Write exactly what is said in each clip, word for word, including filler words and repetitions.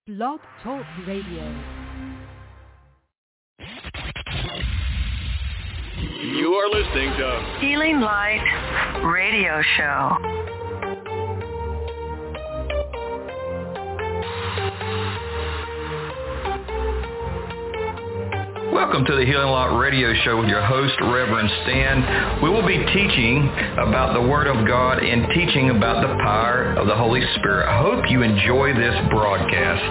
Blog Talk Radio. You are listening to Healing Light Radio Show. Welcome to the Healing Light Radio Show with your host, Reverend Stan. We will be teaching about the Word of God and teaching about the power of the Holy Spirit. I hope you enjoy this broadcast.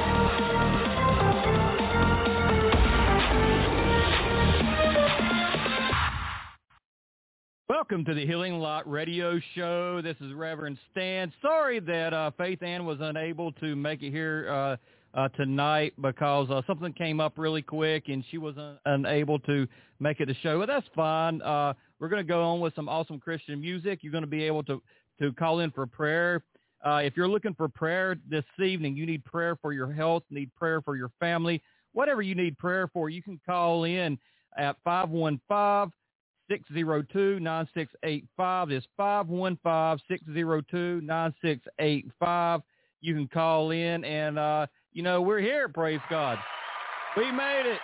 Welcome to the Healing Light Radio Show. This is Reverend Stan. Sorry that uh, Faith Ann was unable to make it here uh, uh, tonight because uh, something came up really quick and she was un- unable to make it to the show. But that's fine. Uh, we're going to go on with some awesome Christian music. You're going to be able to, to call in for prayer. Uh, if you're looking for prayer this evening, you need prayer for your health, need prayer for your family, whatever you need prayer for, you can call in at five one five, six zero two, nine six eight five. It's five one five, six zero two, nine six eight five. You can call in and, uh, you know, we're here, praise God. We made it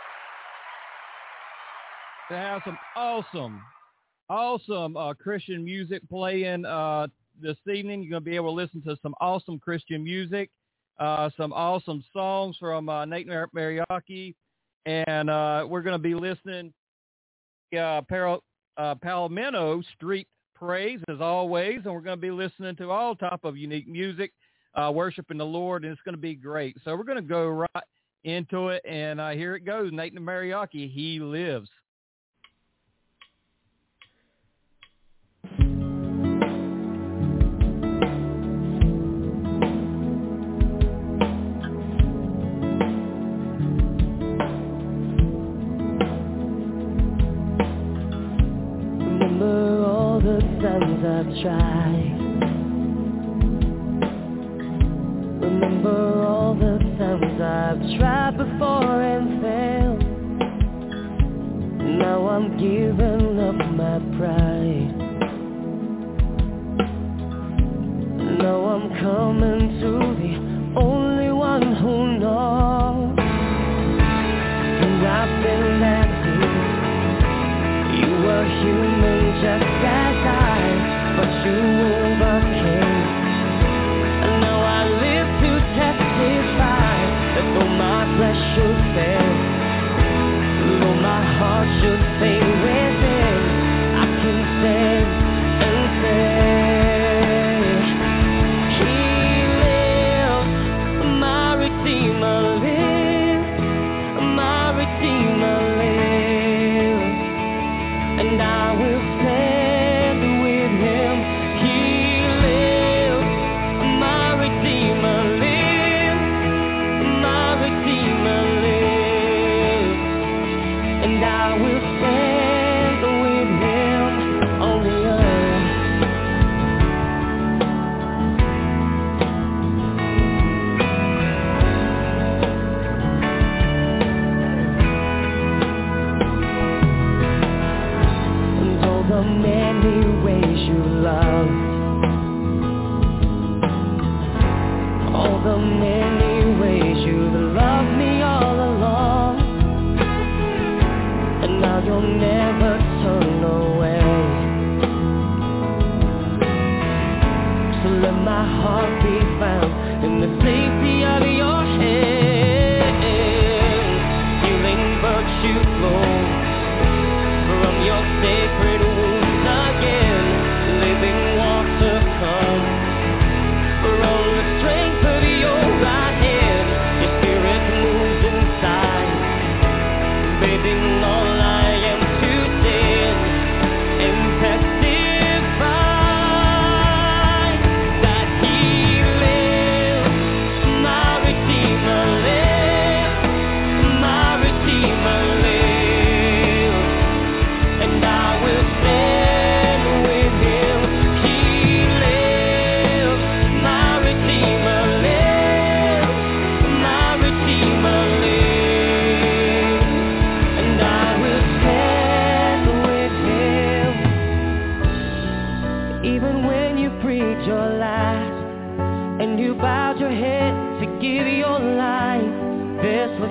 to have some awesome, awesome uh, Christian music playing uh, this evening. You're going to be able to listen to some awesome Christian music, uh, some awesome songs from uh, Nate Mariaki, and uh, we're going to be listening Uh, Pal- uh, Palomino Street Praise as always, and we're going to be listening to all type of unique music, uh, worshiping the Lord, and it's going to be great. So we're going to go right into it, and uh, here it goes. Nathan Mariaki, He Lives. Times I've tried. Remember all the times I've tried before and failed. Now I'm giving up my pride. Now I'm coming to the only one who knows. And I've been that deep. You were human just as I, but you overcame. And now I live to testify that though my flesh should fail, though my heart should fade within, I can stand and say, He lives.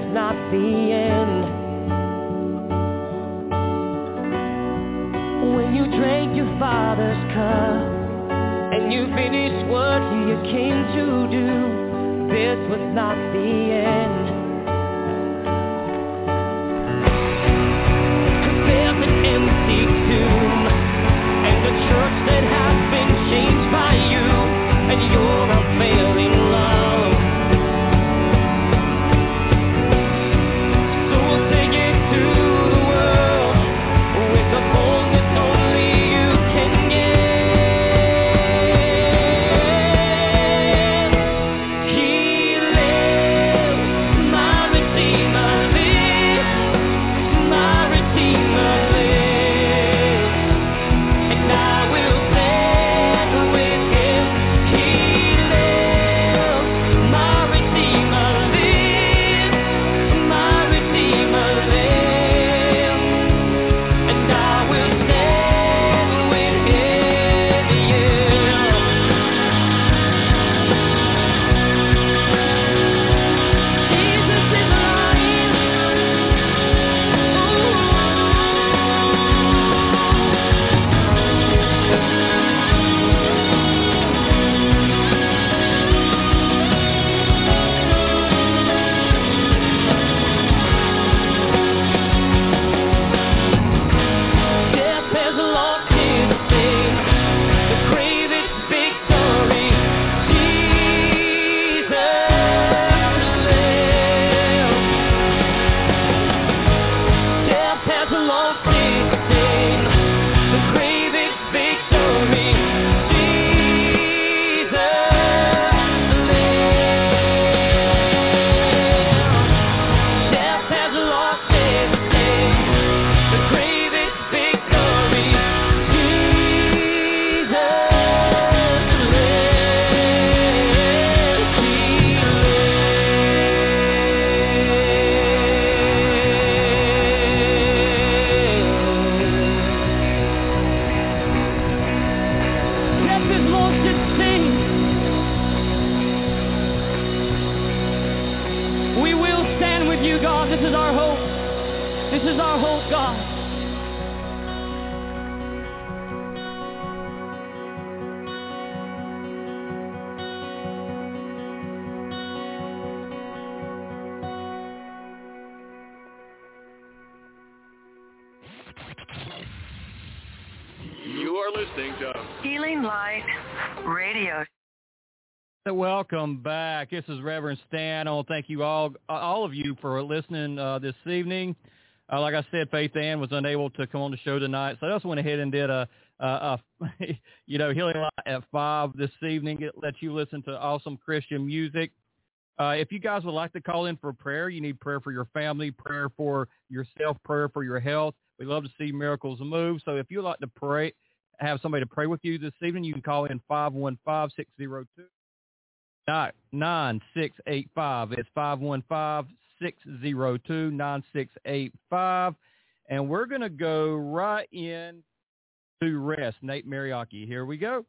not the end. When you drank your father's cup and you finished what you came to do, this was not the end. 'Cause there's an empty tomb and a church that has been changed by you and your unfailing love. So we'll take it to the world with the boldness only you can give. He lives, my Redeemer lives, my Redeemer lives, and I will stand with him. He lives, my Redeemer lives, my Redeemer lives, and I will stand with him, yeah. Jesus is alive. Death has lost its sting, the grave its victory. Jesus lives. Death has lost its sting, the grave its victory. Jesus lives. Death has lost its sting, the grave its victory. Jesus lives. He lives. Death has lost its sting. We will stand with you, God. This is our hope. This is our hope, God. You are listening to Healing Light Radio. Welcome back. This is Reverend Stan. I want to thank you all, all of you, for listening uh, this evening. Uh, like I said, Faith Ann was unable to come on the show tonight, so I just went ahead and did a, a, a you know, Healing Light at five this evening. It lets you listen to awesome Christian music. Uh, if you guys would like to call in for prayer, you need prayer for your family, prayer for yourself, prayer for your health. We love to see miracles move. So if you'd like to pray, have somebody to pray with you this evening, you can call in five one five, six zero two, nine six eight five. It's five one five, six zero two, nine six eight five. And we're going to go right in to rest. Nate Mariaki, here we go.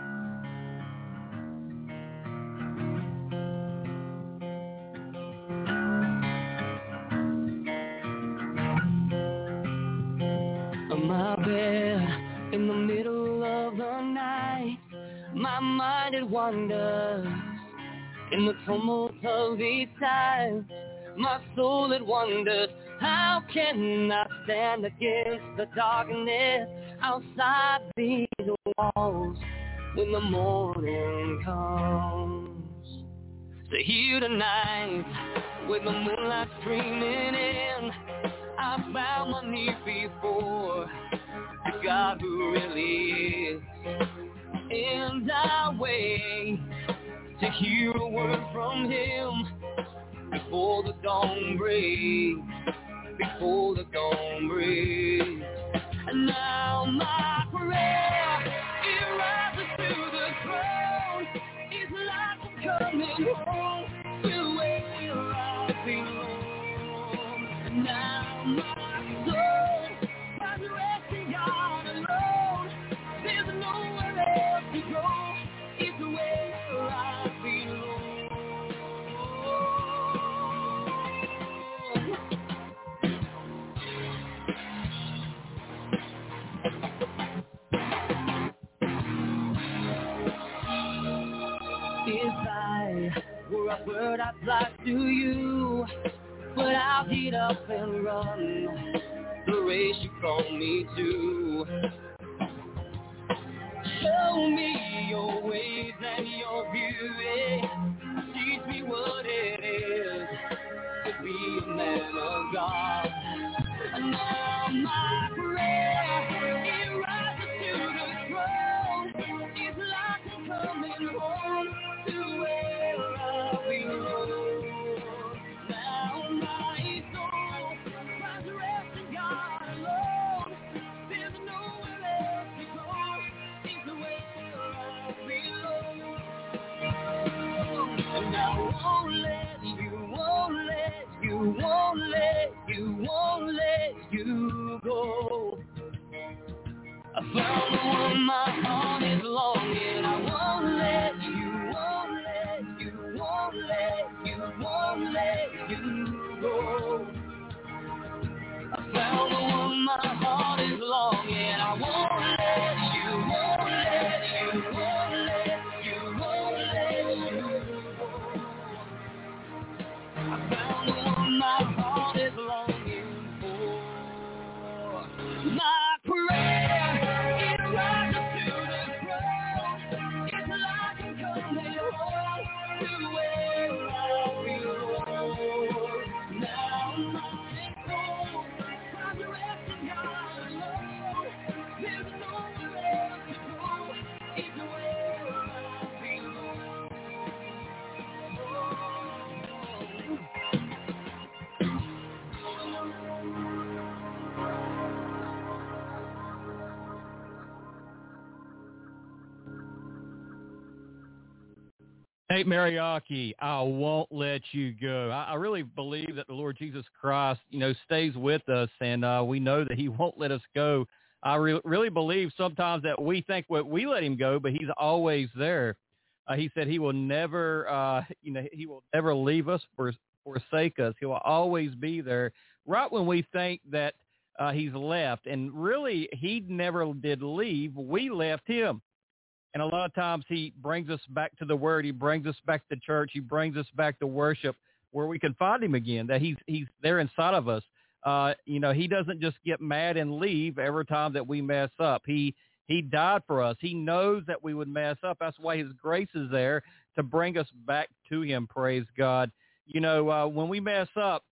My bed in the middle of the night, my mind it wanders in the tumult of these times. My soul it wonders, how can I stand against the darkness outside these walls when the morning comes? So here tonight, with the moonlight streaming in, I bow my knee before the God who really is, and I wait to hear a word from Him before the dawn breaks, before the dawn breaks. And now my prayer, it rises to the throne, it's like I'm coming home to where I belong. And now my soul finds rest in God alone. There's nowhere else to go, it's where I belong. word I fly to you, but I'll get up and run the race you called me to. Show me your ways and your beauty. Teach me what it is to be a man of God. And now my prayer, it rises to the throne. It's like I'm coming home to where I belong. Now my soul finds rest in God alone. There's nowhere else to go. It's where I belong. And I won't let you, won't let you, won't let you, won't let you go. I found the one my heart is longing. I won't let you, won't let you, won't let you, won't let you go. I found the one my heart is longing. I won't let you, won't let you, won't let you, won't let you go. I found the one my heart is longing for. My prayer, it rises to the throne. It's like I'm coming home to where I belong. Now my soul finds rest in God alone. There's nowhere else to go. It's where I belong. Nate Mariaki, I won't let you go. I, I really believe that the Lord Jesus Christ, you know, stays with us, and uh, we know that he won't let us go. I re- really believe sometimes that we think what we let him go, but he's always there. Uh, he said he will never, uh, you know, he will never leave us or forsake us. He will always be there right when we think that uh, he's left. And really, he never did leave. We left him. And a lot of times he brings us back to the Word. He brings us back to church. He brings us back to worship where we can find him again, that he's he's there inside of us. Uh, you know, he doesn't just get mad and leave every time that we mess up. He he died for us. He knows that we would mess up. That's why his grace is there to bring us back to him, praise God. You know, uh, when we mess up,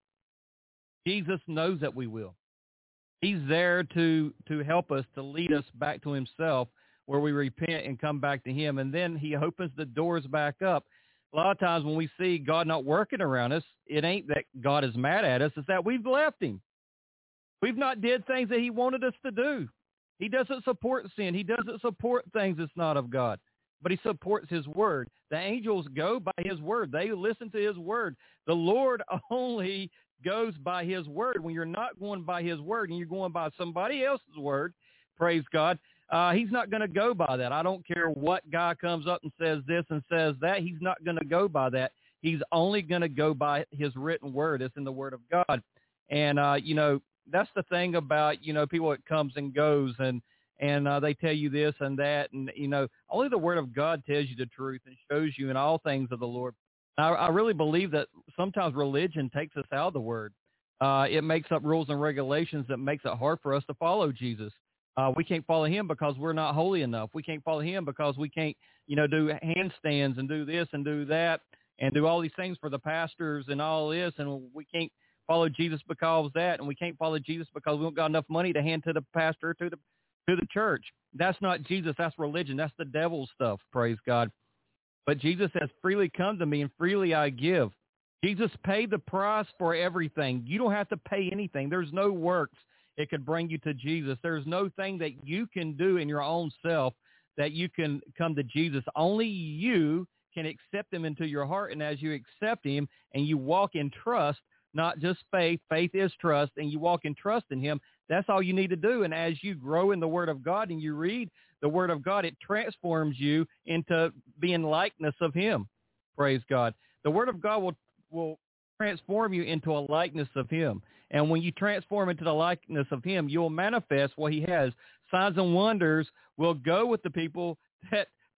Jesus knows that we will. He's there to to help us, to lead us back to himself, where we repent and come back to him. And then he opens the doors back up. A lot of times when we see God not working around us, it ain't that God is mad at us. It's that we've left him. We've not did things that he wanted us to do. He doesn't support sin. He doesn't support things that's not of God, but he supports his word. The angels go by his word. They listen to his word. The Lord only goes by his word. When you're not going by his word and you're going by somebody else's word, praise God, Uh, he's not going to go by that. I don't care what guy comes up and says this and says that. He's not going to go by that. He's only going to go by his written word. It's in the word of God. And, uh, you know, that's the thing about, you know, people that comes and goes and, and uh, they tell you this and that. And, you know, only the word of God tells you the truth and shows you in all things of the Lord. I, I really believe that sometimes religion takes us out of the word. Uh, it makes up rules and regulations that makes it hard for us to follow Jesus. Uh, we can't follow him because we're not holy enough. We can't follow him because we can't, you know, do handstands and do this and do that and do all these things for the pastors and all this. And we can't follow Jesus because of that. And we can't follow Jesus because we don't got enough money to hand to the pastor, to the, to the church. That's not Jesus. That's religion. That's the devil's stuff. Praise God. But Jesus says, freely come to me and freely I give. Jesus paid the price for everything. You don't have to pay anything. There's no works it could bring you to Jesus. There's no thing that you can do in your own self that you can come to Jesus. Only you can accept him into your heart. And as you accept him and you walk in trust, not just faith, faith is trust, and you walk in trust in him, that's all you need to do. And as you grow in the word of God and you read the word of God, it transforms you into being likeness of him. Praise God. The word of God will, will transform you into a likeness of him. And when you transform into the likeness of him, you'll manifest what he has. Signs and wonders will go with the people that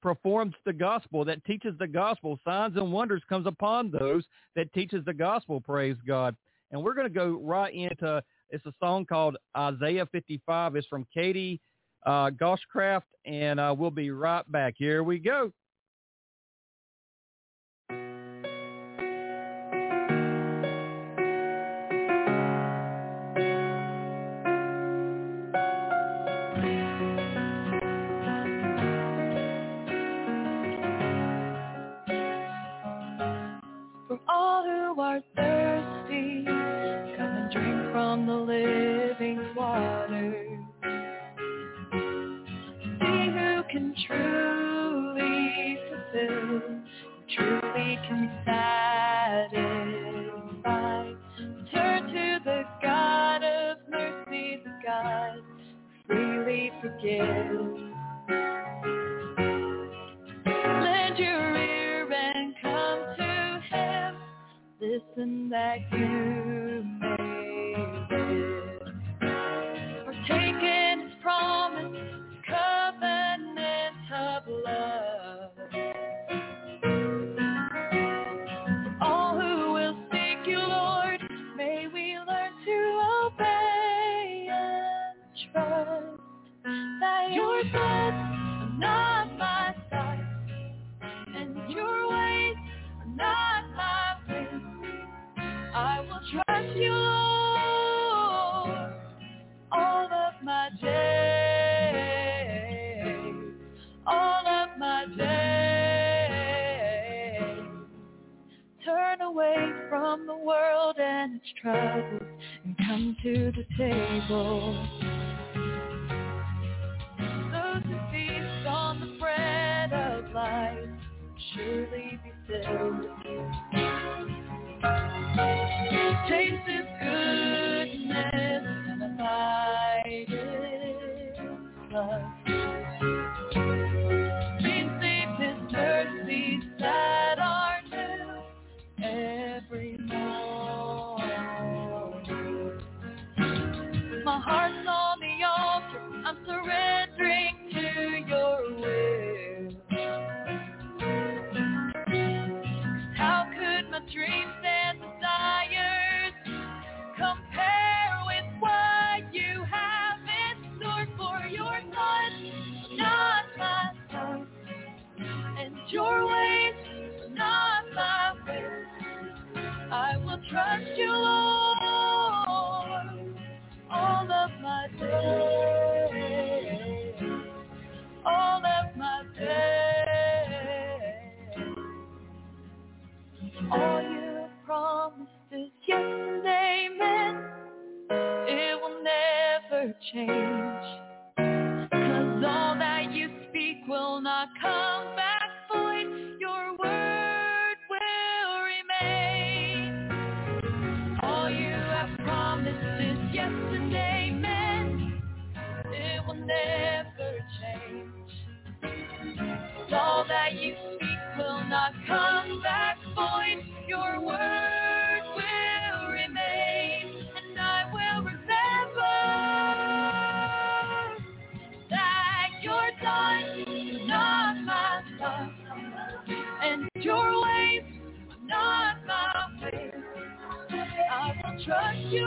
performs the gospel, that teaches the gospel. Signs and wonders comes upon those that teaches the gospel, praise God. And we're going to go right into, it's a song called Isaiah fifty-five. It's from Katie uh, Goshcraft, and uh, we'll be right back. Here we go. For all who are thirsty, come and drink from the living water. See who can truly fulfill, truly can satisfy. Turn to the God of mercy, the God who freely forgives. Lend your ear and come to Him. Listen that you may live. Partake in His promise, His covenant of love. For all who will seek you, Lord, may we learn to obey and trust that your thoughts are not my thoughts, and your ways are not my ways. I will trust you, Lord, all of my days, all of my days. Turn away from the world and its troubles and come to the table. Those who feast on the bread of life surely be filled. Taste His goodness and abide in love. Be safe His mercies that are new every morning. My heart's on the altar, I'm surrendering to your will. How could my dreams and desires compare with what you have in store? For your thoughts are not my thoughts, and your ways are not my ways. I will trust you, Lord, all of my days, all of my days. All you promised is yes and amen. It will never change. 'Cause all that you speak will not come back void. Your word will remain. All you have promised is yes and amen. It will never change. 'Cause all that you speak will not come back void. Your word will remain, and I will remember that your thoughts are not my thoughts, and your ways are not my ways. I will trust you,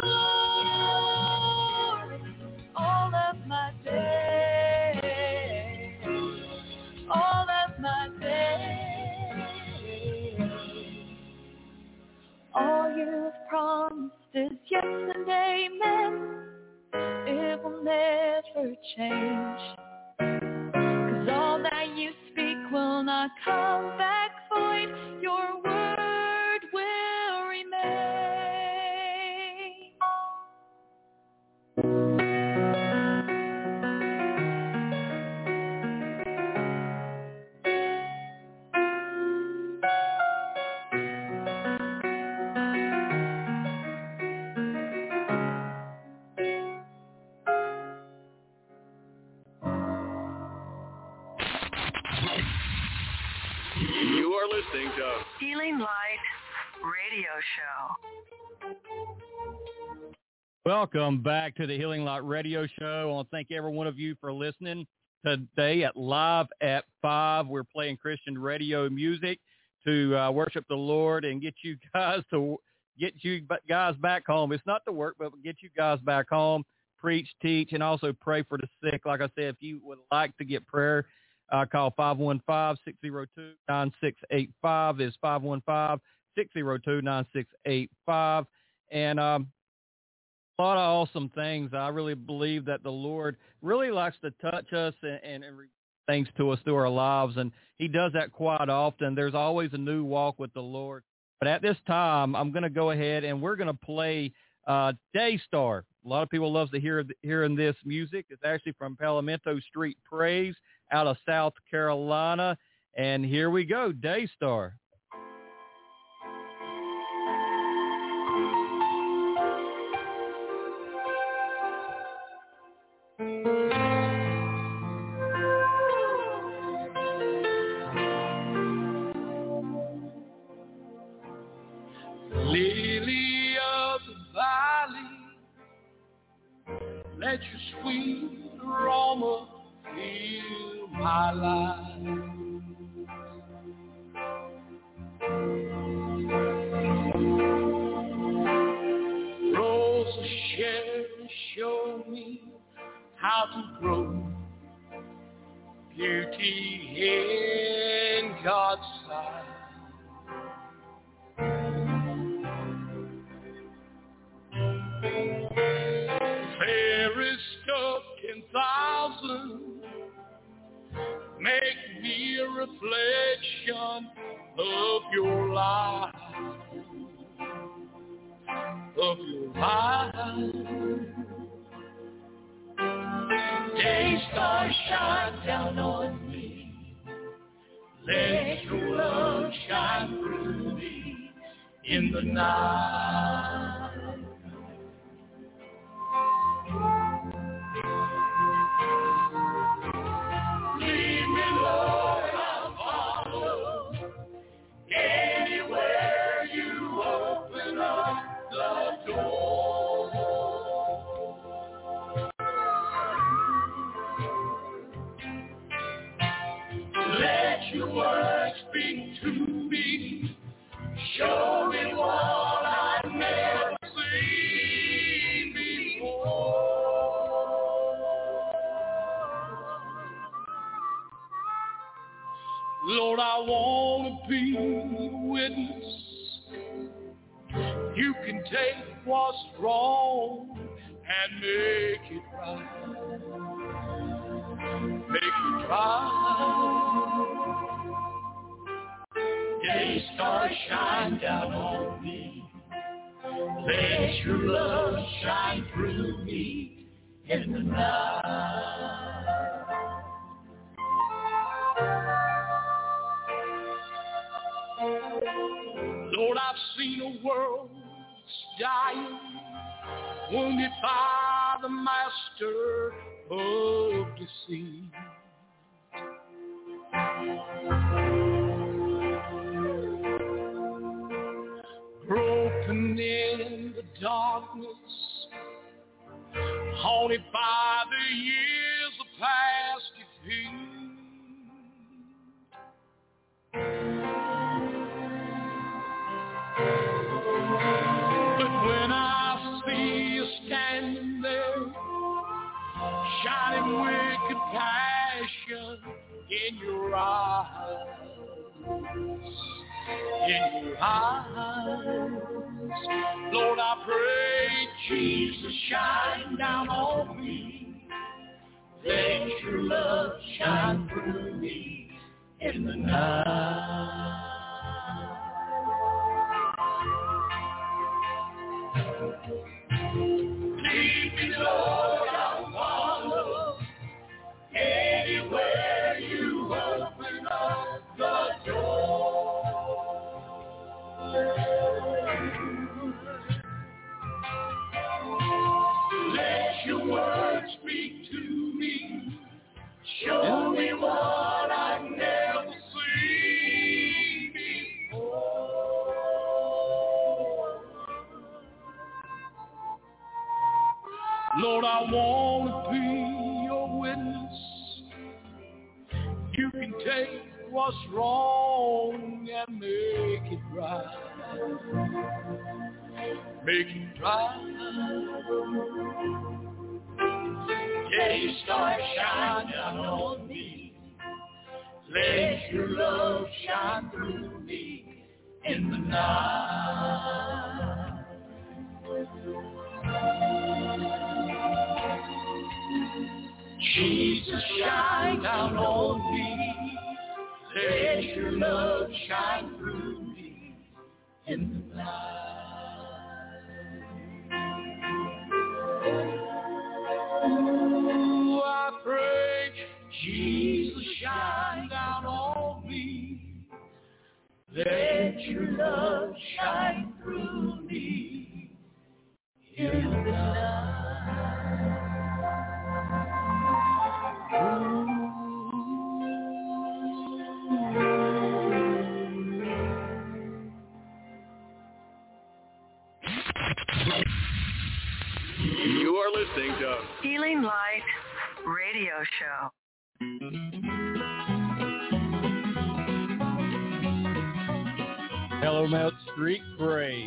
Lord, all of my days, all of my days. All you've promised is yes and amen. It will never change. 'Cause all that you speak will not come back void. Your word will remain. You are listening to Healing Light Radio Show. Welcome back to the Healing Light Radio Show. I want to thank every one of you for listening. today at Live at five. We're playing Christian radio music to uh, worship the Lord and get you guys to get you guys back home. It's not to work, but get you guys back home, preach, teach, and also pray for the sick. Like I said, if you would like to get prayer, uh, call five one five, six zero two, nine six eight five. It's five one five, six zero two, nine six eight five. And um, a lot of awesome things. I really believe that the Lord really likes to touch us and, and, and things to us through our lives, and he does that quite often. There's always a new walk with the Lord. But at this time, I'm going to go ahead and we're going to play uh, Daystar. A lot of people love to hear hearing this music. It's actually from Palomento Street Praise out of South Carolina. And here we go, Daystar. Lily of the valley, let your sweet aroma fill my life. Rose of Sharon, show me how to grow beauty in God's sight. Fairest of ten thousand, make me a reflection of your light, of your light. Daystar, shine down on me, let your love shine through me in the night. Lead me, Lord, I'll follow. Anywhere you open up the door. Let your word speak to me. Show me what I've never seen before. Lord, I want to be a witness. You can take what's wrong and make it right. Make it right. Daystar, shine down on me. Let your love shine through me in the night. Lord, I've seen a world dying, wounded by the master of deceit. Broken in the darkness, haunted by the years of past defeat. But when I see you standing there, shining with compassion in your eyes, in your eyes, Lord, I pray, Jesus, shine down on me. Let your love shine through me in the night. Lead me, Lord, I'll follow. Anywhere you open up the door. Let your word speak to me. Show me what I've never seen before. Lord, I want to be your witness. take what's wrong and make it right. Make it right. Yeah, you start shine down on me. Let your love shine through me in the night. Jesus, shine down on me. Let your love shine through me in the night. Oh, I pray, Jesus, shine down on me. Let your love shine through me in the night. You are listening to Healing Light Radio Show. Hello-Melt Street Praise.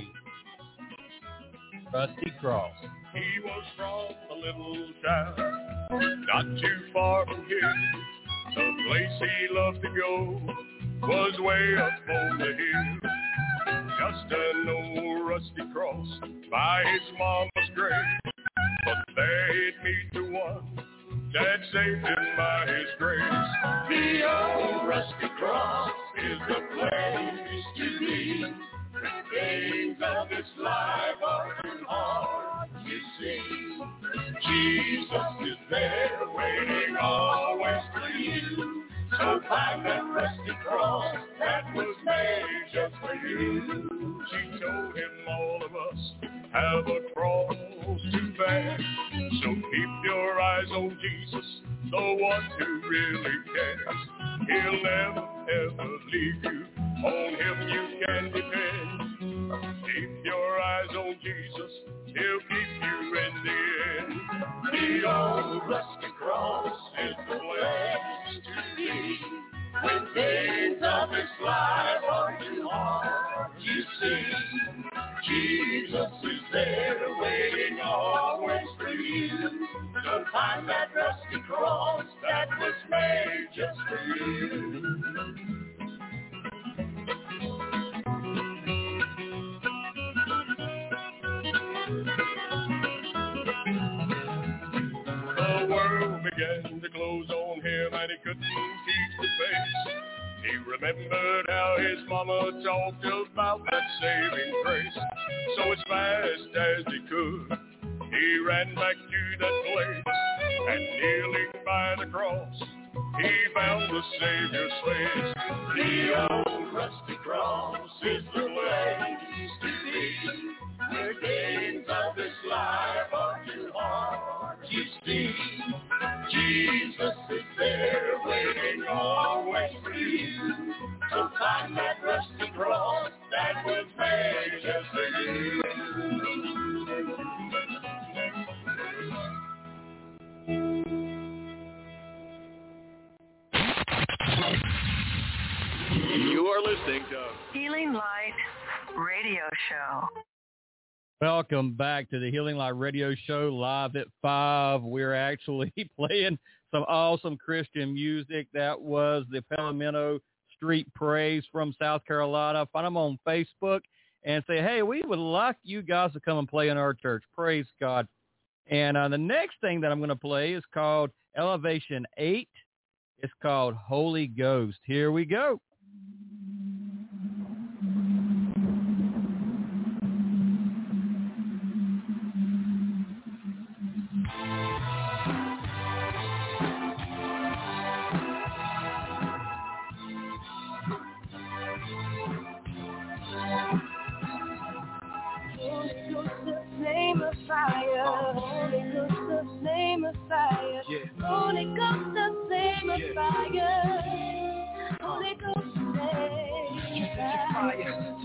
Rusty Cross. He was from a little town, not too far from here. The place he loved to go was way up on the hill. Just an old rusty cross by his mama's grave. But there he'd meet the one that saved him by his grace. The old rusty cross is the place to be. The things of this life are too hard, you see. Jesus is there waiting always for you. So find that rusty cross that was made just for you. She told him all of us have a cross to bear. So keep your eyes on Jesus, the one who really cares. He'll never ever leave you, on him you can depend. Keep your eyes on Jesus, he'll keep you in the end. The old rusty cross is the place to be. When things of this life are too hard, you see, Jesus is there waiting always for you. So find that rusty cross that was made just for you. The world began to close on him and he couldn't keep the faith. He remembered how his mama talked about that saving grace. So as fast as he could, he ran back to that place. And kneeling by the cross, he found the Savior's face. The old rusty cross is the place to be. Where things of this life are too hard, you see. Jesus is there waiting always for you. So find that rusty cross that was made just for you. You are listening to Healing Light Radio Show. Welcome back to the Healing Light Radio Show, live at five. We're actually playing some awesome Christian music. That was the Palomino Street Praise from South Carolina. Find them on Facebook and say, hey, we would like you guys to come and play in our church. Praise God. And uh, the next thing that I'm going to play is called Elevation eight. It's called Holy Ghost. Here we go. Holy Ghost, the flame of fire. Holy Ghost, the flame of fire. Holy Ghost, the flame of fire.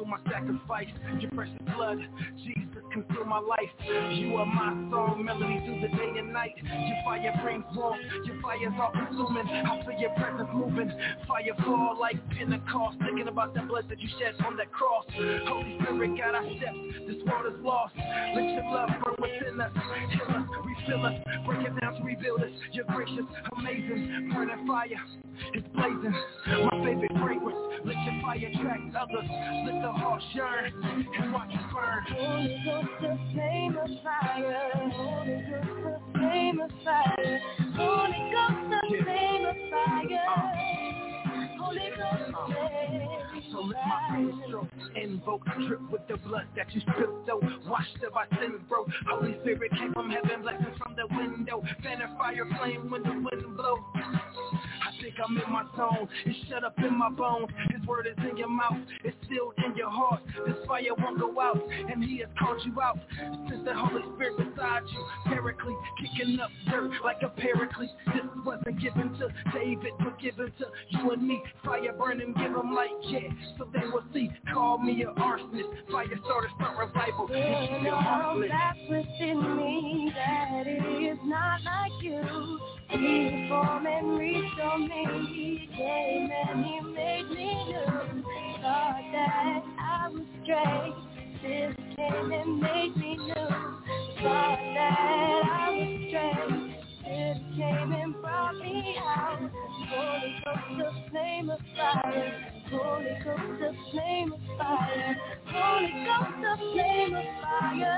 for my sacrifice. Your precious blood, Jesus, conceal my life. You are my song, melody through the day and night. Your fire brings warmth, your fire's all consuming. I feel your presence moving, fire fall like Pentecost. Thinking about the blood that you shed on that cross. Holy Spirit, guide our steps, this world is lost. Let your love burn within us, heal us, refill us, break it down to rebuild us. You're gracious, amazing, burning fire, it's blazing. My favorite fragrance, let your fire attract others. Let the heart shine and watch it burn. Holy Ghost, the flame of fire. Holy Ghost, the flame of fire. Holy Ghost, the flame of fire. Holy Ghost, so let my faith stroke, invoke, drip with the blood that you spilled, though washed of our sins, bro. Holy Spirit came from heaven, blessings from the window, fan a fire flame when the wind blows. I think I'm in my zone, it's shut up in my bones. His word is in your mouth, it's sealed in your heart. This fire won't go out, and he has called you out. Since the Holy Spirit beside you, Paraclete, kicking up dirt like a paraclete. This wasn't given to David, but given to you and me. Fire burn him, give him light, yeah, so they will see. Call me an arsonist, fire starter, start revival. you know that's within me, that it is not like you. He formed and reached on me, he came and he made me new. Thought that I was straight, this came and made me new. Thought that I was straight, this came and brought me out. Holy Ghost, the flame of fire. Holy Ghost, the flame of fire. Holy Ghost, the flame of fire.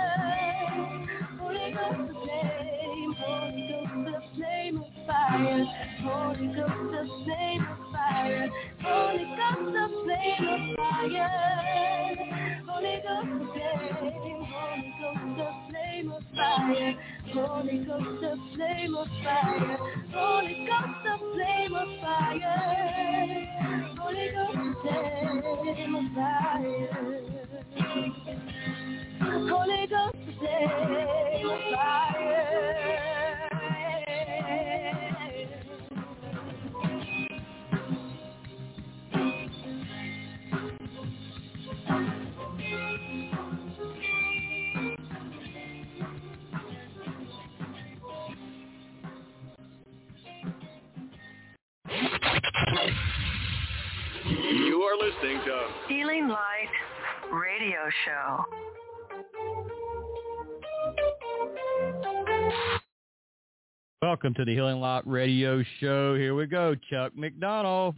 Holy Ghost, the flame. Holy Ghost, the flame of fire. Holy Ghost, the flame of fire. Holy Ghost, the flame of fire. Holy Ghost, the flame. Holy Ghost, the flame of fire. Holy Ghost, the flame of fire. Holy Ghost, the flame of fire. Holy Ghost, the flame of fire. Holy Ghost, the flame of fire. You are listening to Healing Light Radio Show. Welcome to the Healing Light Radio Show. Here we go, Chuck McDonald.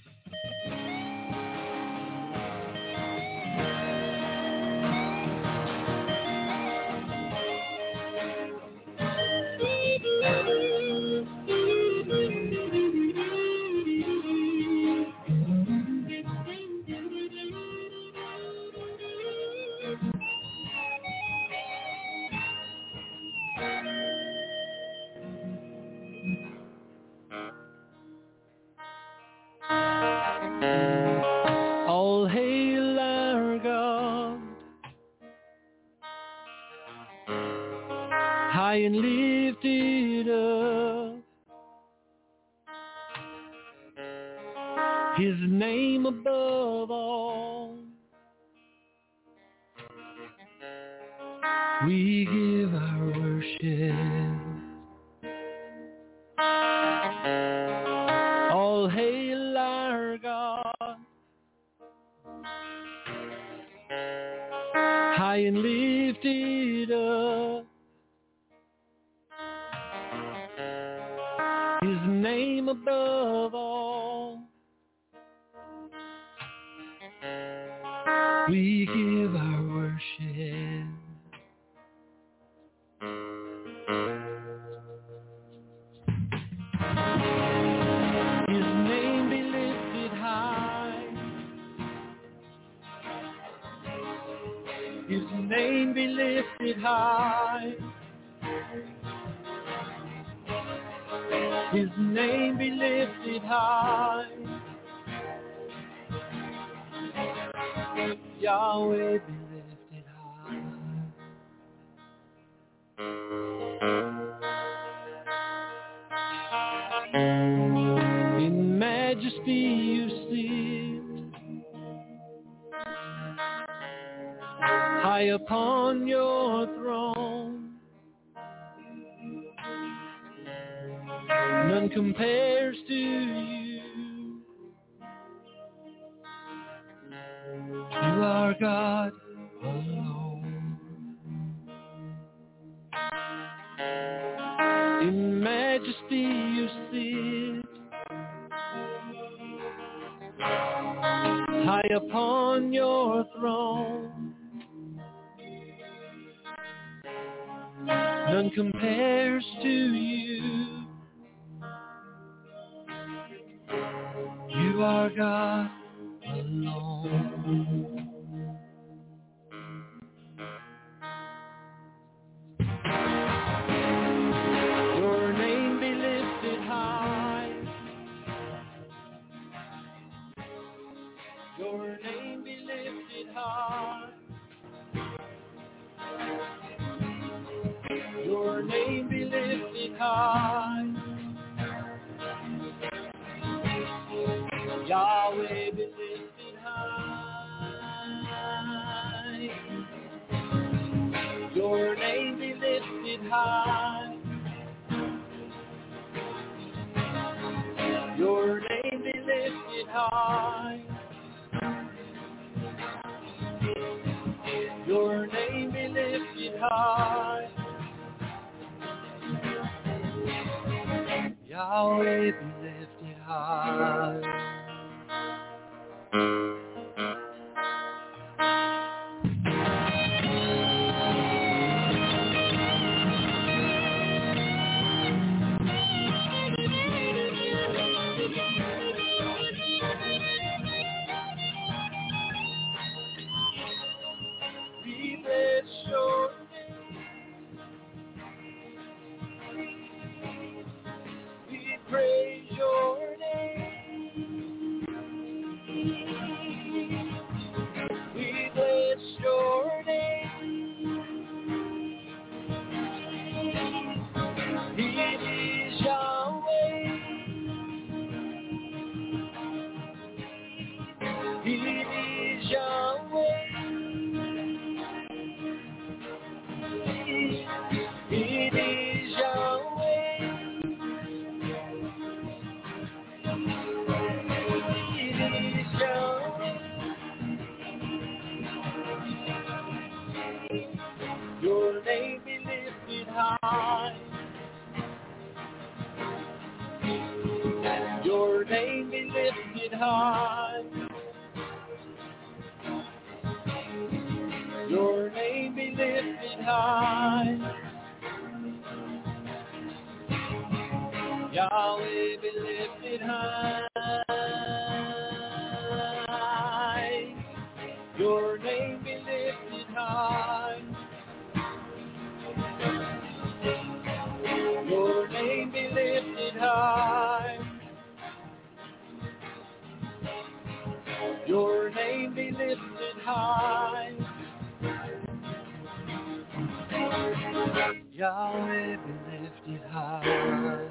All hail our God, high and lifted up, his name above all. We give our worship. All hail our God, high and lifted up, his name above all. We give our worship. His name be lifted high. His name be lifted high. His name be lifted high. Yahweh be lifted high. In majesty you sit, upon your throne. None compares to you. You are God alone. In majesty you sit, high upon your throne. None compares to you. You are God alone. Your name be lifted high. Your name be lifted high. Your name be lifted high. Yahweh be lifted high. Your name be lifted high. Your name be lifted high. Your name be lifted high. Yahweh be lifted high. We bless your name. We praise your name. We bless your name. It is Yahweh. It is Yahweh. It is Yahweh. It is Yahweh. Your name be lifted high. Your name be lifted high. Your name be lifted high. Yahweh be lifted high. Your name be lifted high. Your name be lifted high. Your name be lifted high. Yahweh be lifted high.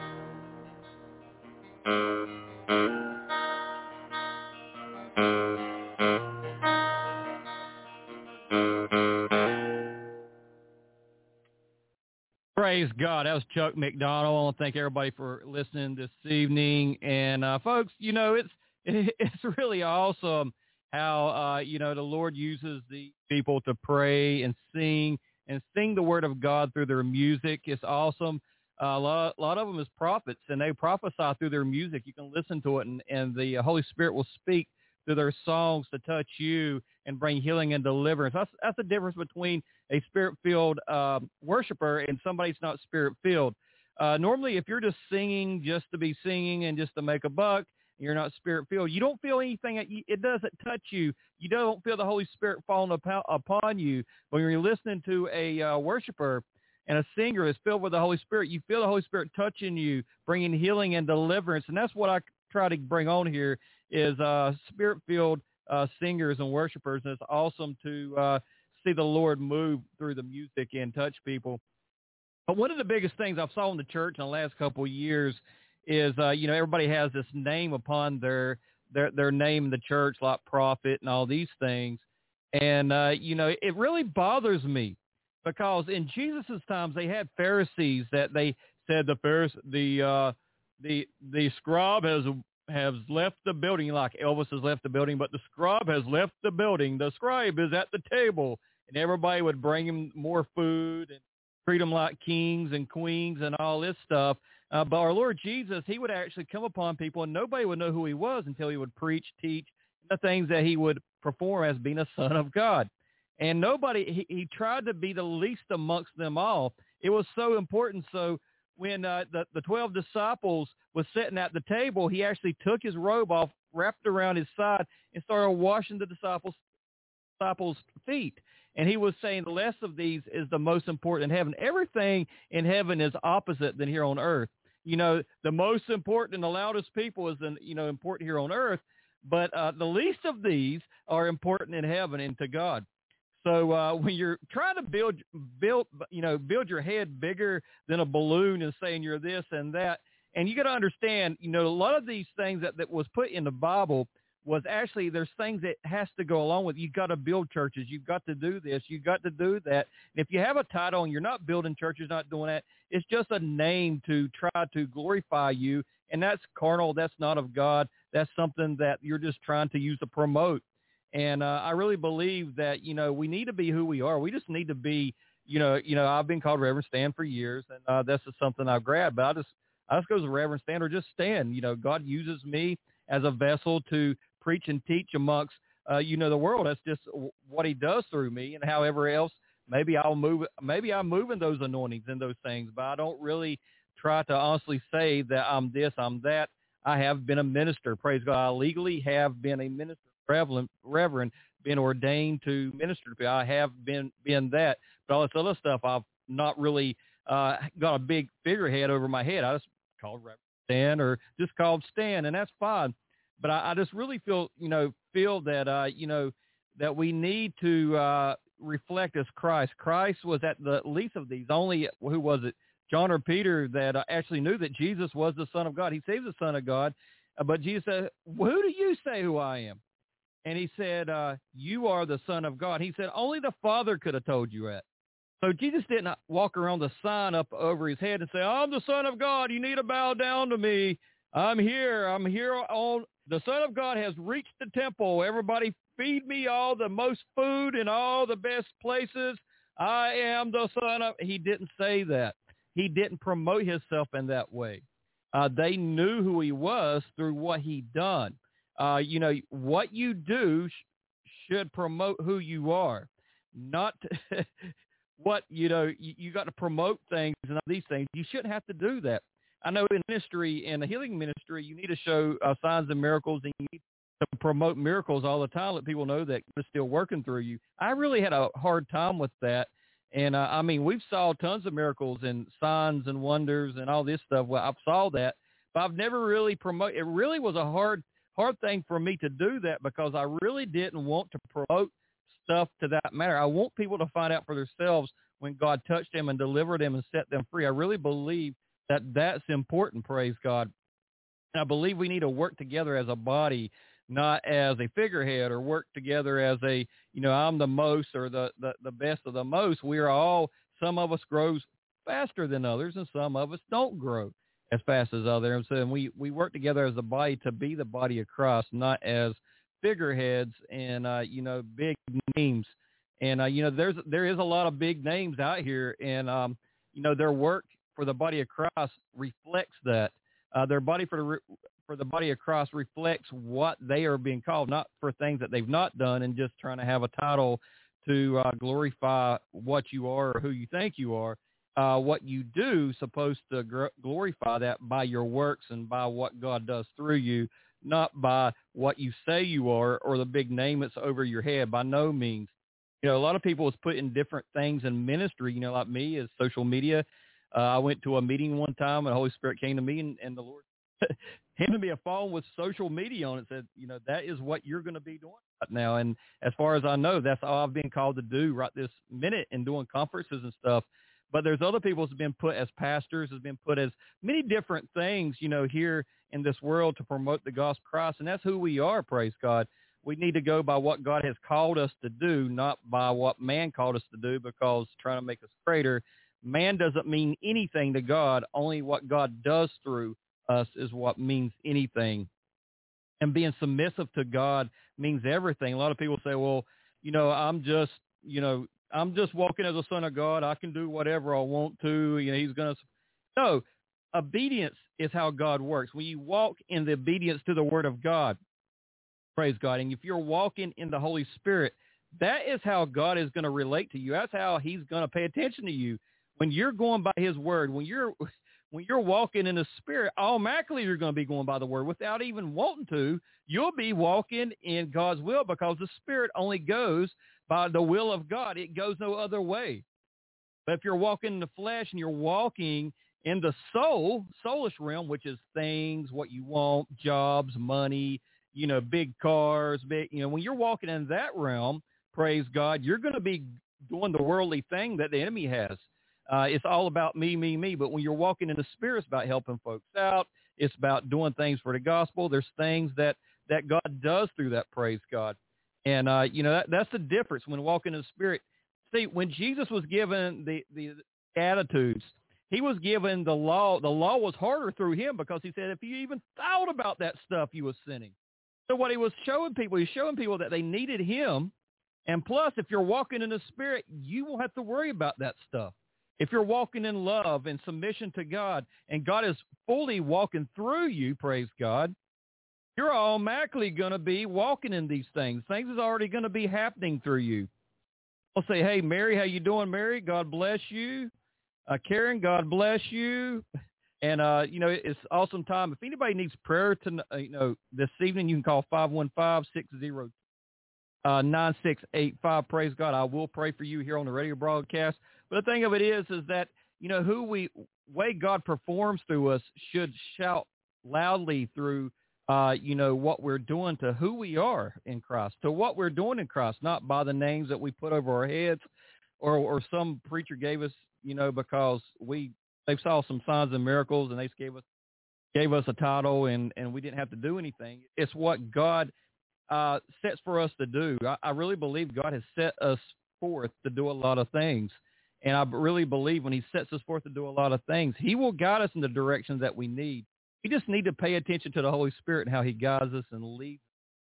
Praise God. That was Chuck McDonald. I want to thank everybody for listening this evening. And uh, folks, you know, it's it's really awesome how, uh, you know, the Lord uses the people to pray and sing and sing the word of God through their music. It's awesome. Uh, a, lot, a lot of them is prophets, and they prophesy through their music. You can listen to it, and, and the Holy Spirit will speak through their songs to touch you and bring healing and deliverance. That's, that's the difference between a spirit-filled uh, worshiper and somebody that's not spirit-filled. Uh, normally, if you're just singing just to be singing and just to make a buck, you're not spirit-filled, you don't feel anything. It doesn't touch you. You don't feel the Holy Spirit falling upon you. When you're listening to a uh, worshiper and a singer is filled with the Holy Spirit, you feel the Holy Spirit touching you, bringing healing and deliverance. And that's what I try to bring on here is uh, spirit-filled uh, singers and worshipers. And it's awesome to uh, see the Lord move through the music and touch people. But one of the biggest things I've saw in the church in the last couple of years is, uh, you know, everybody has this name upon their, their, their name in the church, like prophet and all these things. And, uh, you know, it really bothers me because in Jesus' times they had Pharisees that they said the Pharise- the uh, the the scribe has has left the building, like Elvis has left the building, but the scribe has left the building. The scribe is at the table, and everybody would bring him more food and treat them like kings and queens and all this stuff. Uh, but our Lord Jesus, he would actually come upon people, and nobody would know who he was until he would preach, teach the things that he would perform as being a son of God. And nobody, he, he tried to be the least amongst them all. It was so important. So when uh, the, the twelve disciples was sitting at the table, he actually took his robe off, wrapped around his side, and started washing the disciples' disciples' feet. And he was saying the less of these is the most important in heaven. Everything in heaven is opposite than here on earth. You know, the most important and the loudest people is, in, you know, important here on earth, but uh, the least of these are important in heaven and to God. So uh, when you're trying to build, build, you know, build your head bigger than a balloon and saying you're this and that, and you got to understand, you know, a lot of these things that, that was put in the Bible was actually, there's things that has to go along with, you've got to build churches, you've got to do this, you've got to do that. And if you have a title and you're not building churches, not doing that, it's just a name to try to glorify you, and that's carnal, that's not of God, that's something that you're just trying to use to promote. And uh, I really believe that, you know, we need to be who we are. We just need to be, you know, you know, I've been called Reverend Stan for years, and uh, that's just something I've grabbed, but I just, I just go to Reverend Stan or just Stan. You know, God uses me as a vessel to preach and teach amongst, uh, you know, the world. That's just what he does through me. And however else, maybe I'll move, maybe I'm moving those anointings and those things, but I don't really try to honestly say that I'm this, I'm that. I have been a minister. Praise God. I legally have been a minister, reverend, reverend, been ordained to minister to people. I have been, been that, but all this other stuff, I've not really uh, got a big figurehead over my head. I just called Reverend Stan or just called Stan, and that's fine. But I, I just really feel, you know, feel that, uh, you know, that we need to uh, reflect as Christ. Christ was at the least of these. Only, who was it, John or Peter, that uh, actually knew that Jesus was the Son of God. He said he was the Son of God. Uh, but Jesus said, who do you say who I am? And he said, uh, you are the Son of God. He said, only the Father could have told you that. So Jesus didn't walk around the sign up over his head and say, I'm the Son of God. You need to bow down to me. I'm here. I'm here on... The Son of God has reached the temple. Everybody feed me all the most food in all the best places. I am the Son of... He didn't say that. He didn't promote himself in that way. Uh, they knew who he was through what he done. Uh, you know, what you do sh- should promote who you are, not what, you know, you, you got to promote things and all these things. You shouldn't have to do that. I know in ministry, in the healing ministry, you need to show uh, signs and miracles, and you need to promote miracles all the time, let people know that it's still working through you. I really had a hard time with that. And, uh, I mean, we've saw tons of miracles and signs and wonders and all this stuff. Well, I've saw that, but I've never really promote. It really was a hard, hard thing for me to do that because I really didn't want to promote stuff to that matter. I want people to find out for themselves when God touched them and delivered them and set them free. I really believe that that's important, praise God. And I believe we need to work together as a body, not as a figurehead, or work together as a, you know, I'm the most or the, the, the best of the most. We are all, some of us grows faster than others, and some of us don't grow as fast as others. And so we, we work together as a body to be the body of Christ, not as figureheads and, uh, you know, big names. And, uh, you know, there's there is a lot of big names out here, and, um, you know, their work for the body of Christ reflects that. Uh, their body for the re- for the body of Christ reflects what they are being called, not for things that they've not done and just trying to have a title to uh, glorify what you are or who you think you are. Uh, what you do supposed to gr- glorify that by your works and by what God does through you, not by what you say you are or the big name that's over your head. By no means. You know, a lot of people is putting different things in ministry, you know, like me, is social media. Uh, I went to a meeting one time, and the Holy Spirit came to me, and, and the Lord handed me a phone with social media on it. Said, you know, that is what you're going to be doing right now. And as far as I know, that's all I've been called to do right this minute in doing conferences and stuff. But there's other people that's been put as pastors, has been put as many different things, you know, here in this world to promote the gospel of Christ. And that's who we are, praise God. we need to go by what God has called us to do, not by what man called us to do, because trying to make us greater, man doesn't mean anything to God. Only what God does through us is what means anything. And being submissive to God means everything. A lot of people say, well, you know, I'm just, you know, I'm just walking as a son of God. I can do whatever I want to. You know, he's going to. No, obedience is how God works. When you walk in the obedience to the word of God, praise God. And if you're walking in the Holy Spirit, that is how God is going to relate to you. That's how he's going to pay attention to you. When you're going by his word, when you're when you're walking in the Spirit, automatically you're going to be going by the word without even wanting to. You'll be walking in God's will because the Spirit only goes by the will of God. It goes no other way. But if you're walking in the flesh and you're walking in the soul, soulish realm, which is things, what you want, jobs, money, you know, big cars, big, you know, when you're walking in that realm, praise God, you're going to be doing the worldly thing that the enemy has. Uh, it's all about me, me, me. But when you're walking in the Spirit, it's about helping folks out. It's about doing things for the gospel. There's things that, that God does through that, praise God. And, uh, you know, that, that's the difference when walking in the Spirit. See, when Jesus was given the, the attitudes, he was given the law. The law was harder through him because he said, if you even thought about that stuff, you was sinning. So what he was showing people, he's showing people that they needed him. And plus, if you're walking in the Spirit, you won't have to worry about that stuff. If you're walking in love and submission to God, and God is fully walking through you, praise God, you're automatically going to be walking in these things. Things is already going to be happening through you. I'll say, hey, Mary, how you doing, Mary? God bless you. Uh, Karen, God bless you. And, uh, you know, it's awesome time. If anybody needs prayer to, uh, you know, this evening, you can call five one five, six zero, nine six eight five. Praise God. I will pray for you here on the radio broadcast. But the thing of it is, is that, you know, who we, way God performs through us should shout loudly through, uh, you know, what we're doing to who we are in Christ, to what we're doing in Christ, not by the names that we put over our heads or, or some preacher gave us, you know, because we, they saw some signs and miracles and they gave us, gave us a title and, and we didn't have to do anything. It's what God uh, sets for us to do. I, I really believe God has set us forth to do a lot of things. And I really believe when he sets us forth to do a lot of things, he will guide us in the directions that we need. We just need to pay attention to the Holy Spirit and how he guides us and leads.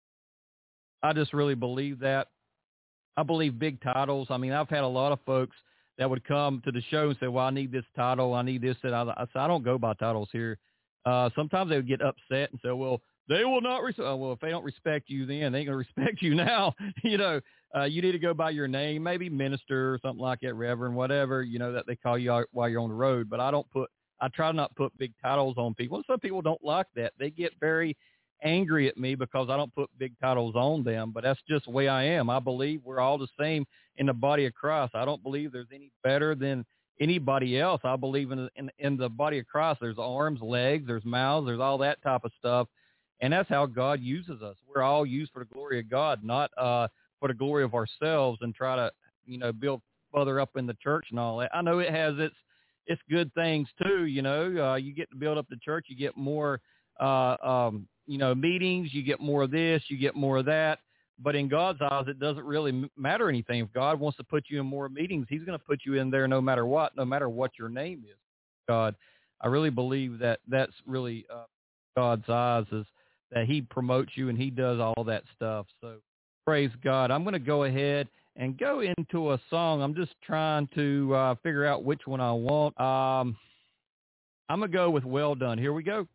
I just really believe that. I believe big titles. I mean, I've had a lot of folks that would come to the show and say, well, I need this title. I need this. And I, I said, I don't go by titles here. Uh, sometimes they would get upset and say, well, they will not respect. Oh, well, if they don't respect you then, they ain't going to respect you now. you know, uh, you need to go by your name, maybe minister or something like that, reverend, whatever, you know, that they call you while you're on the road. But I don't put, I try not to put big titles on people. And some people don't like that. They get very angry at me because I don't put big titles on them, but that's just the way I am. I believe we're all the same in the body of Christ. I don't believe there's any better than anybody else. I believe in, in, in the body of Christ, there's arms, legs, there's mouths, there's all that type of stuff. And that's how God uses us. We're all used for the glory of God, not uh, for the glory of ourselves and try to, you know, build further up in the church and all that. I know it has its it's good things too, you know. Uh, you get to build up the church. You get more, uh, um, you know, meetings. You get more of this. You get more of that. But in God's eyes, it doesn't really matter anything. If God wants to put you in more meetings, he's going to put you in there no matter what, no matter what your name is. God, I really believe that that's really uh, God's eyes is that he promotes you and he does all that stuff. So praise God. I'm going to go ahead and go into a song. I'm just trying to uh, figure out which one I want. Um, I'm going to go with Well Done. Here we go.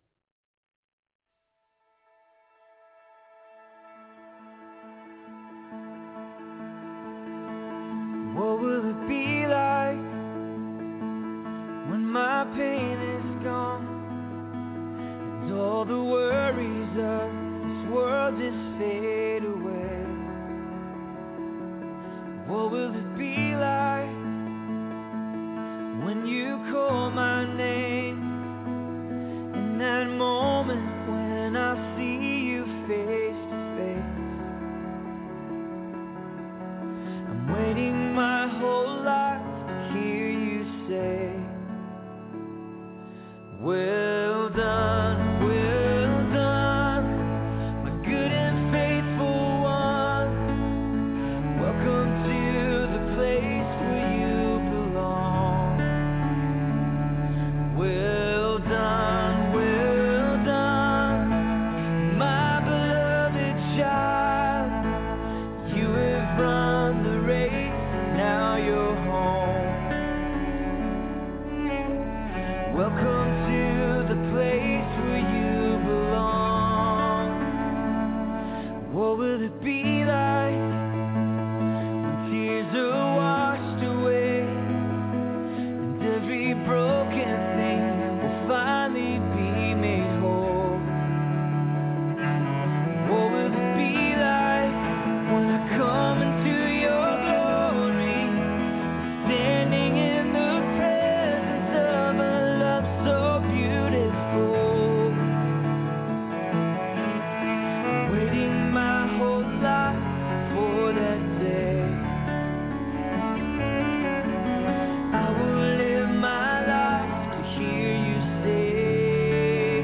What will it be like when my pain is gone and all the worries of this world just fade away? What will it be like when you call my name in that moment when I see you face to face? I'm waiting my whole life Welcome to the place where you belong. What will it be like when tears are washed away and every broken thing will finally be made whole? What will it be like when I come into your glory, standing in the presence of a love so beautiful? Waiting my whole life for that day. I will live my life to hear you say,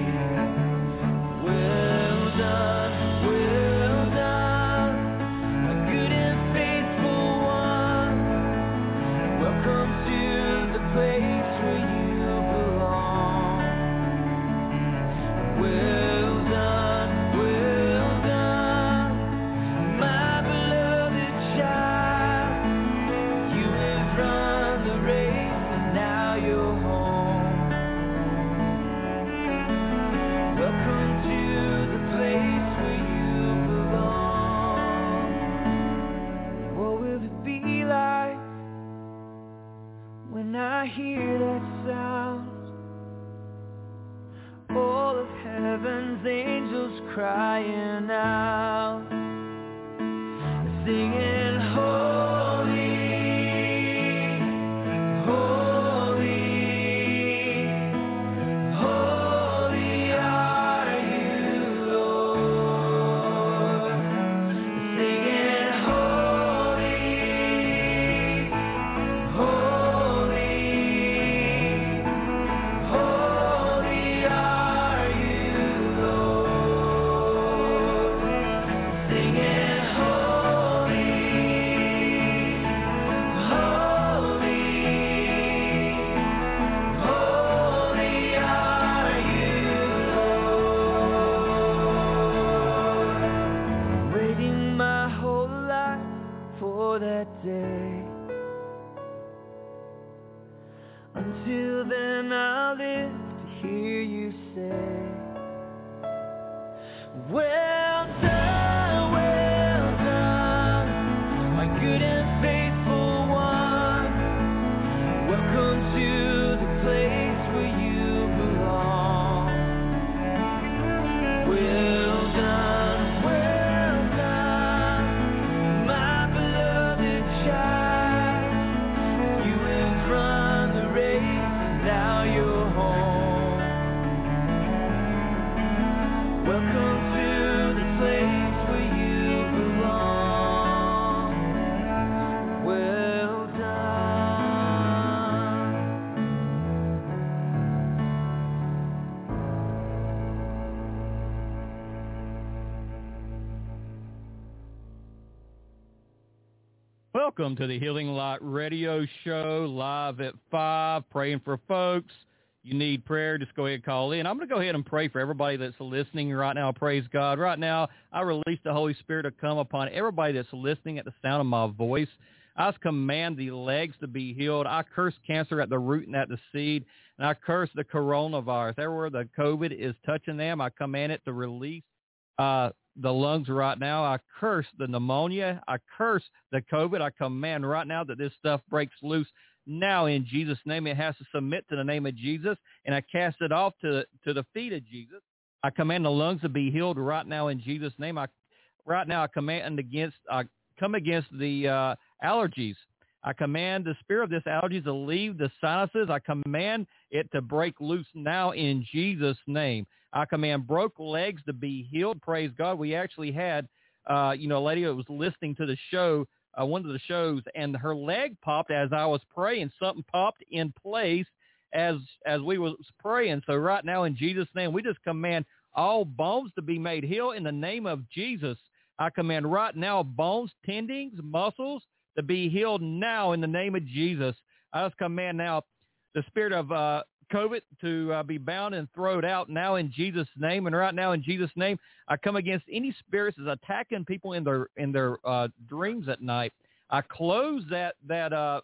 well done, well done, a good and faithful one. Welcome to the place where you belong. Well done, well done, my beloved child. You have run the race and now you're home. Welcome to the place where you belong. What will it be like when I hear that sound? All of heaven's angels crying out, singing holy, holy, holy are you, Lord. Singing holy, holy, holy are you, Lord. Singing holy, holy, holy are you, Lord. Waiting my whole life for that day. Until then I'll live to hear you say, well done, well done, my good and faithful one. Welcome to the place where you belong. Well done, well done, my beloved child. You have run the race, now you're home. Welcome to the place where you belong. Well done. Welcome to the Healing Light Radio Show, live at five, praying for folks. You need prayer, just go ahead and call in. I'm going to go ahead and pray for everybody that's listening right now. Praise God. Right now, I release the Holy Spirit to come upon everybody that's listening at the sound of my voice. I just command the legs to be healed. I curse cancer at the root and at the seed, and I curse the coronavirus. Everywhere the COVID is touching them, I command it to release uh, the lungs right now. I curse the pneumonia. I curse the COVID. I command right now that this stuff breaks loose now in Jesus' name. It has to submit to the name of Jesus, and I cast it off to, to the feet of Jesus. I command the lungs to be healed right now in Jesus' name. I right now I command against, I come against the uh, allergies. I command the spirit of this allergies to leave the sinuses. I command it to break loose now in Jesus' name. I command broke legs to be healed. Praise God. We actually had, uh, you know, a lady that was listening to the show, uh, one of the shows, and her leg popped as I was praying. Something popped in place as as we was praying. So right now in Jesus' name, we just command all bones to be made heal in the name of Jesus. I command right now bones, tendons, muscles to be healed now in the name of Jesus. I just command now the spirit of uh, COVID to uh, be bound and thrown out now in Jesus' name. And right now in Jesus' name, I come against any spirits that's attacking people in their in their uh, dreams at night. I close that that uh,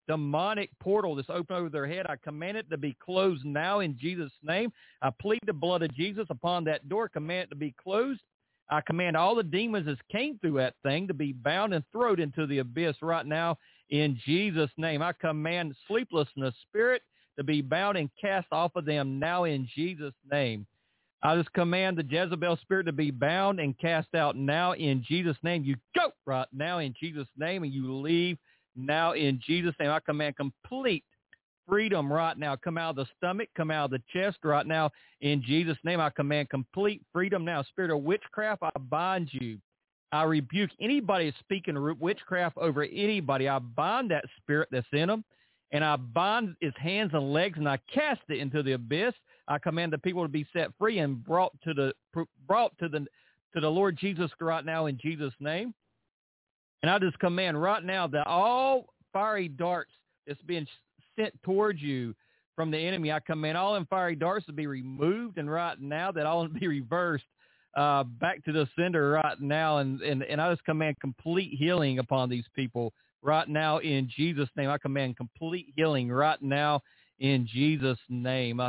demonic portal that's open over their head, I command it to be closed now in Jesus' name. I plead the blood of Jesus upon that door, command it to be closed. I command all the demons that came through that thing to be bound and thrown into the abyss right now in Jesus' name. I command sleeplessness spirit to be bound and cast off of them now in Jesus' name. I just command the Jezebel spirit to be bound and cast out now in Jesus' name. You go right now in Jesus' name, and you leave now in Jesus' name. I command complete freedom right now. Come out of the stomach, come out of the chest right now in Jesus' name. I command complete freedom now. Spirit of witchcraft, I bind you. I rebuke anybody that's speaking witchcraft over anybody. I bind that spirit that's in them, and I bind its hands and legs, and I cast it into the abyss. I command the people to be set free and brought to the brought to the to the Lord Jesus right now in Jesus' name. And I just command right now that all fiery darts that's being sent towards you from the enemy, I command all them fiery darts to be removed, and right now that all be reversed uh, back to the sender right now. And, and, and I just command complete healing upon these people right now in Jesus' name. I command complete healing right now in Jesus' name.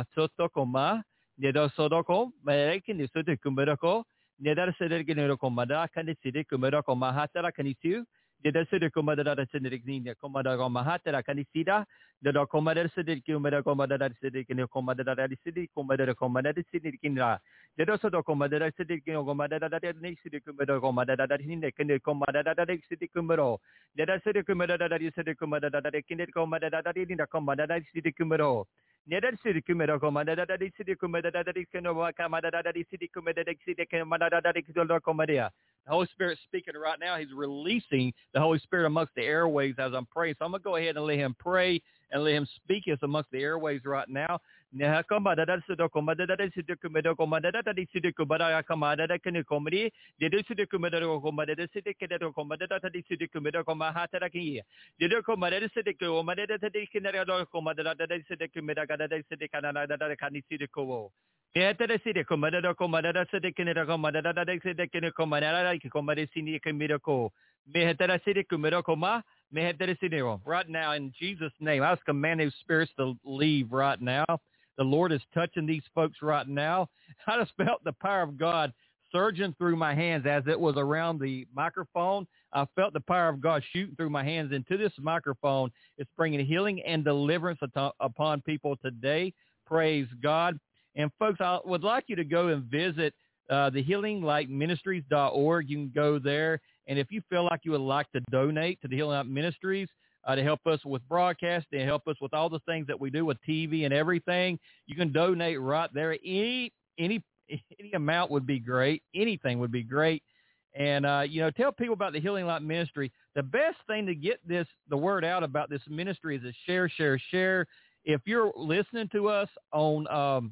Deda sede komada da sede kini komada komahata da kanisida deda komada sede komada komada da sede kini komada da sede komada komada sede kinra deda sede komada da sede kini komada da da ni sede komada komada da ni kini komada da da sede komado deda sede komada da sede komada da kini komada da ni da komada da sede komado deda sede komada komada da sede komada da kini komada da sede komada da sede komada da kini komada. The Holy Spirit's speaking right now. He's releasing the Holy Spirit amongst the airwaves as I'm praying. So I'm going to go ahead and let him pray and let him speak us amongst the airwaves right now. Right now, in Jesus' name, I just command these spirits to leave right now. The Lord is touching these folks right now. I just felt the power of God surging through my hands as it was around the microphone. I felt the power of God shooting through my hands into this microphone. It's bringing healing and deliverance upon people today. Praise God. And, folks, I would like you to go and visit uh, the healing light ministries dot org. You can go there. And if you feel like you would like to donate to the Healing Light Ministries uh, to help us with broadcast, to help us with all the things that we do with T V and everything, you can donate right there. Any any any amount would be great. Anything would be great. And, uh, you know, tell people about the Healing Light Ministry. The best thing to get this the word out about this ministry is to share, share, share. If you're listening to us on um,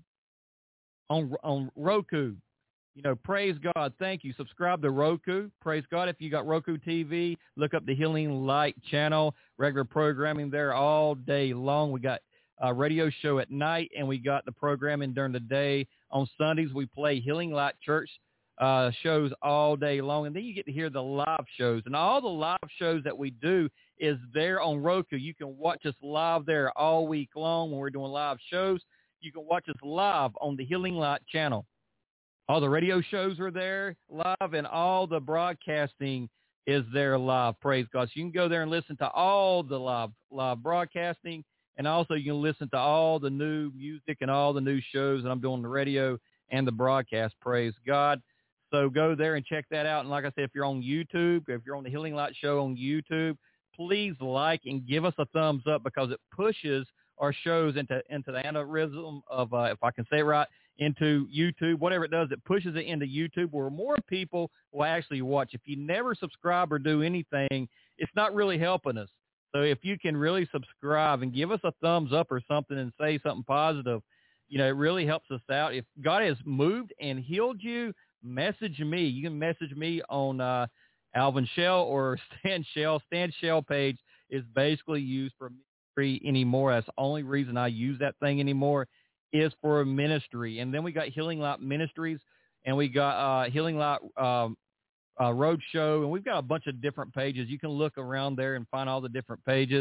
on on Roku, you know, praise God. Thank you. Subscribe to Roku. Praise God. If you got Roku T V, look up the Healing Light channel. Regular programming there all day long. We got a radio show at night, and we got the programming during the day. On Sundays, we play Healing Light Church uh, shows all day long, and then you get to hear the live shows. And all the live shows that we do is there on Roku. You can watch us live there all week long when we're doing live shows. You can watch us live on the Healing Light channel. All the radio shows are there live, and all the broadcasting is there live. Praise God. So you can go there and listen to all the live live broadcasting, and also you can listen to all the new music and all the new shows that I'm doing on the radio and the broadcast. Praise God. So go there and check that out. And like I said, if you're on YouTube, if you're on the Healing Light Show on YouTube, please like and give us a thumbs up, because it pushes our shows into into the aneurysm of, uh, if I can say it right, into YouTube. Whatever it does, it pushes it into YouTube where more people will actually watch. If you never subscribe or do anything, it's not really helping us. So if you can really subscribe and give us a thumbs up or something and say something positive, you know, it really helps us out. If God has moved and healed you, message me. You can message me on uh, Alvin Shell or Stan Shell. Stan Shell page is basically used for ministry anymore. That's the only reason I use that thing anymore, is for ministry. And then we got Healing Light Ministries, and we got uh, Healing Light um, uh, Road Show, and we've got a bunch of different pages. You can look around there and find all the different pages.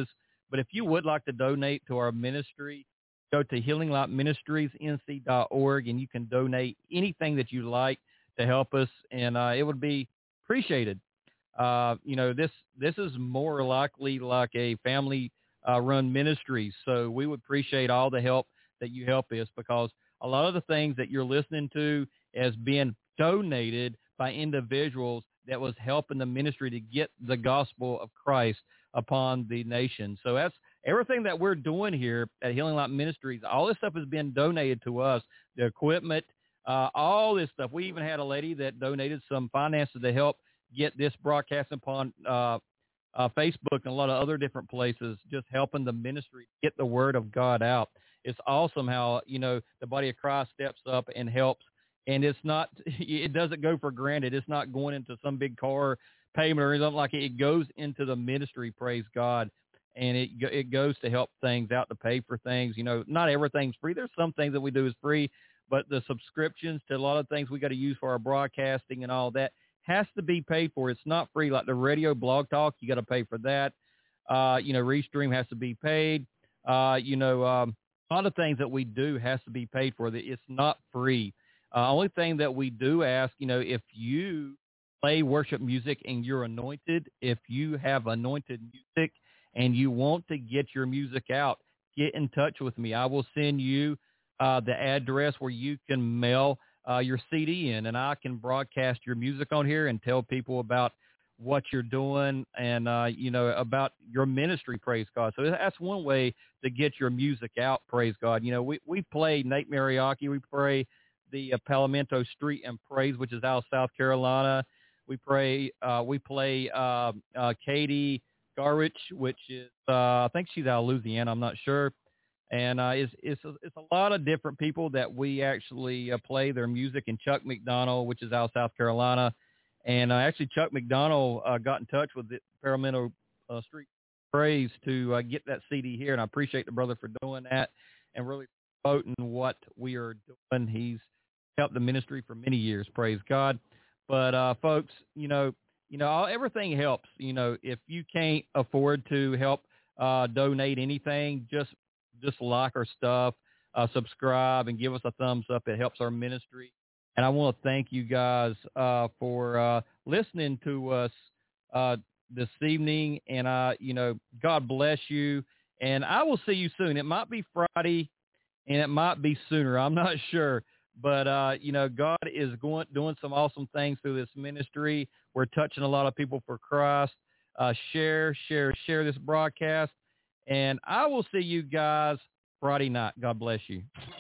But if you would like to donate to our ministry, go to healing light ministries n c dot org, and you can donate anything that you like to help us, and uh, it would be appreciated. Uh, you know, this this is more likely like a family uh, run ministry, so we would appreciate all the help that you help us, because a lot of the things that you're listening to is being donated by individuals that was helping the ministry to get the gospel of Christ upon the nation. So that's everything that we're doing here at Healing Light Ministries. All this stuff has been donated to us, the equipment, uh, all this stuff. We even had a lady that donated some finances to help get this broadcast upon uh, uh, Facebook and a lot of other different places, just helping the ministry get the word of God out. It's awesome how, you know, the body of Christ steps up and helps. And it's not, it doesn't go for granted. It's not going into some big car payment or anything like it. It goes into the ministry, praise God. And it it goes to help things out, to pay for things. You know, not everything's free. There's some things that we do is free, but the subscriptions to a lot of things we got to use for our broadcasting and all that has to be paid for. It's not free. Like the radio blog talk, you got to pay for that. Uh, you know, Restream has to be paid. Uh, you know, um, a lot of things that we do has to be paid for. It's not free. Uh, only thing that we do ask, you know, if you play worship music and you're anointed, if you have anointed music and you want to get your music out, get in touch with me. I will send you uh, the address where you can mail uh, your C D in, and I can broadcast your music on here and tell people about what you're doing and, uh, you know, about your ministry, praise God. So that's one way to get your music out, praise God. You know, we, we play Nate Mariaki. We pray the uh, Palomento Street and Praise, which is out of South Carolina. We pray, uh, we play uh, uh, Katie Garrich, which is, uh, I think she's out of Louisiana. I'm not sure. And uh, it's, it's, a, it's a lot of different people that we actually uh, play their music. And Chuck McDonald, which is out of South Carolina. And uh, actually Chuck McDonald uh, got in touch with the Palomento uh, Street Praise to uh, get that C D here. And I appreciate the brother for doing that and really promoting what we are doing. He's helped the ministry for many years, praise God. But uh, folks, you know, you know, all, everything helps. You know, if you can't afford to help uh, donate anything, just just like our stuff, uh, subscribe, and give us a thumbs up. It helps our ministry. And I want to thank you guys uh, for uh, listening to us uh, this evening. And uh, you know, God bless you. And I will see you soon. It might be Friday, and it might be sooner. I'm not sure. But, uh, you know, God is going doing some awesome things through this ministry. We're touching a lot of people for Christ. Uh, share, share, share this broadcast. And I will see you guys Friday night. God bless you.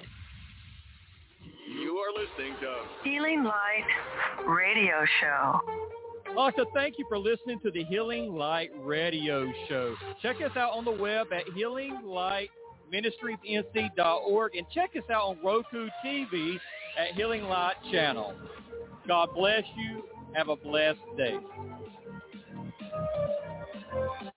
You are listening to Healing Light Radio Show. Also, thank you for listening to the Healing Light Radio Show. Check us out on the web at healing light ministries n c dot org, and check us out on Roku T V at Healing Light Channel. God bless you. Have a blessed day.